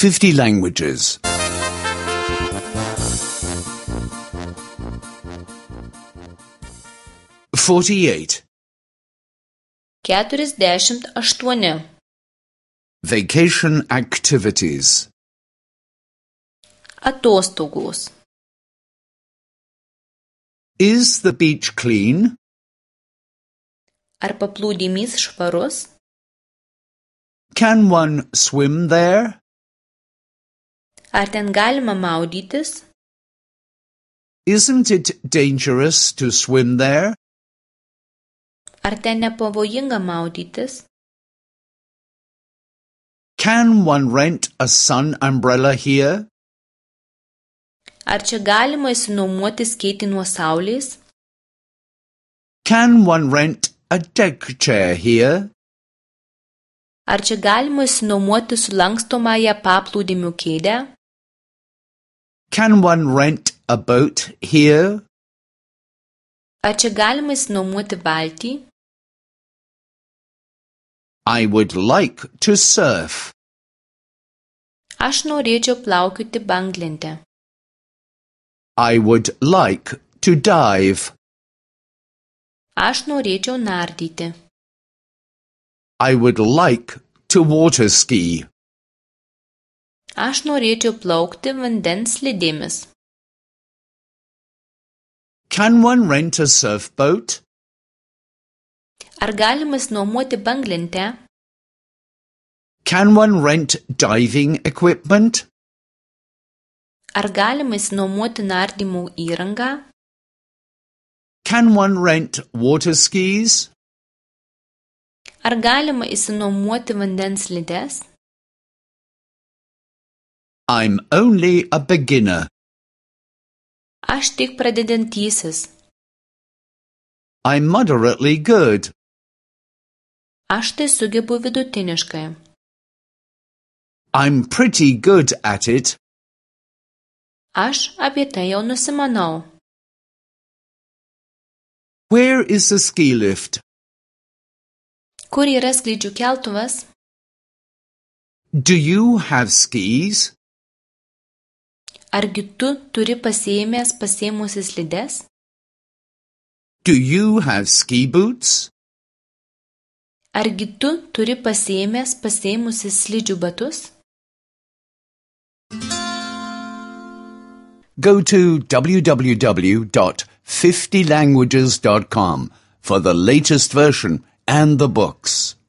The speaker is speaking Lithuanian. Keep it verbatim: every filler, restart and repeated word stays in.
fifty languages. forty-eight. Keturiasdešimt aštuoni. Vacation activities. Atostogos. Is the beach clean? Ar paplūdimys švarus? Can one swim there? Ar ten galima maudytis? Isn't it dangerous to swim there? Ar ten nepavojinga maudytis? Can one rent a sun umbrella here? Ar čia galima išsinuomoti skėtį nuo saulės? Can one rent a deck chair here? Ar čia galima išsinuomoti sulankstomąją paplūdimio kėdę? Can one rent a boat here? Ar čia galima išsinuomoti valtį? I would like to surf. Aš norėčiau plaukioti banglente. I would like to dive. Aš norėčiau nardyti. I would like to water ski. Aš norėčiau plaukti vandens slidėmis. Can one rent a surfboat? Ar galima išsinuomoti banglentę? Can one rent diving equipment? Ar galima išsinuomoti nardymo įrangą? Can one rent water skis? Ar galima išsinuomoti vandens slides? I'm only a beginner. Aš tik pradedantysis. I'm moderately good. Aš tai sugebu vidutiniškai. I'm pretty good at it. Aš apie tai jau nusimanau. Where is the ski lift? Kur yra skrydžių keltuvas? Do you have skis? Argi tu turi pasiėmęs pasiėmusi slides? Do you have ski boots? Argi tu turi pasiėmęs pasiėmusi slidžių batus? Go to w w w dot fifty languages dot com for the latest version and the books.